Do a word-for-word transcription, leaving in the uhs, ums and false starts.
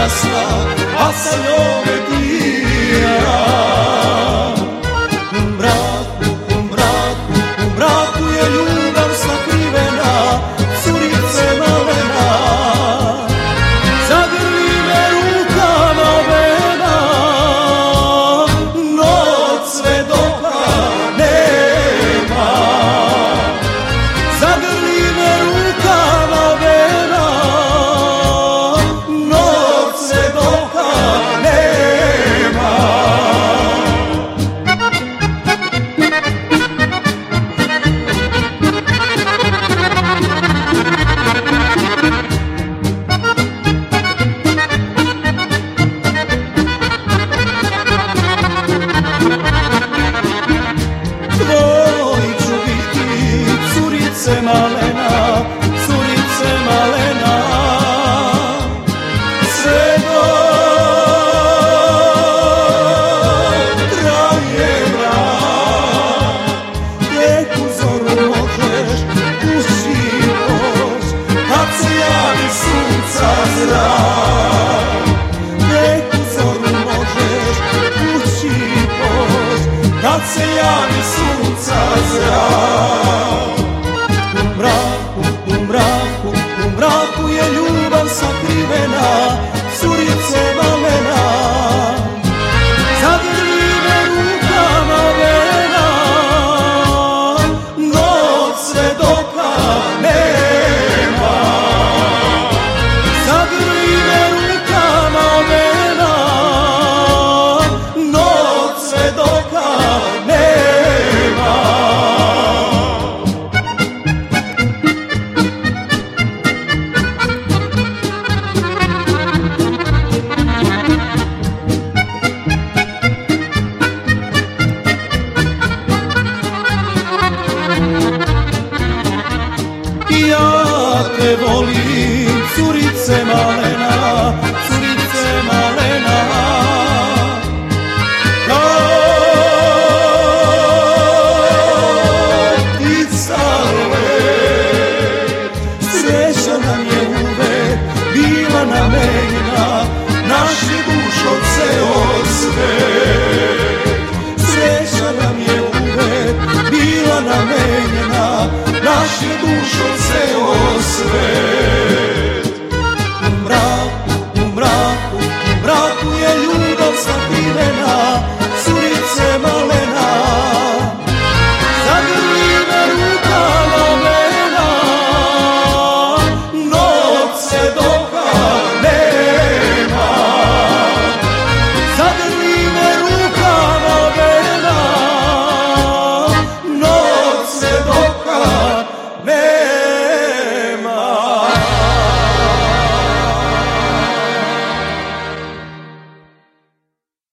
krasna, a sa njome dira. U mraku, u mraku, u mraku je ljubav sakrivena, curice malena. Zagrli me rukama vena, noć svedoka nema. Zagrli me rukama vena, noć svedoka nema. Tvoj ću biti, curice malena, curice malena. Sve dok traje mrak, neku zoru možeš ući poć, kad se javi sunca zrak. Neku zoru možeš ući poć, kad se javi sunca zrak. U mraku, u mraku, u mraku je ljubav sakrivena, curice malena. Zagrli me rukama vena, noć svedoka nema. Zagrli me rukama vena, noć svedoka nema. Ja te volim, curice malena, curice malena. Kao ptica let, sreća nam je uvek bila namenjena.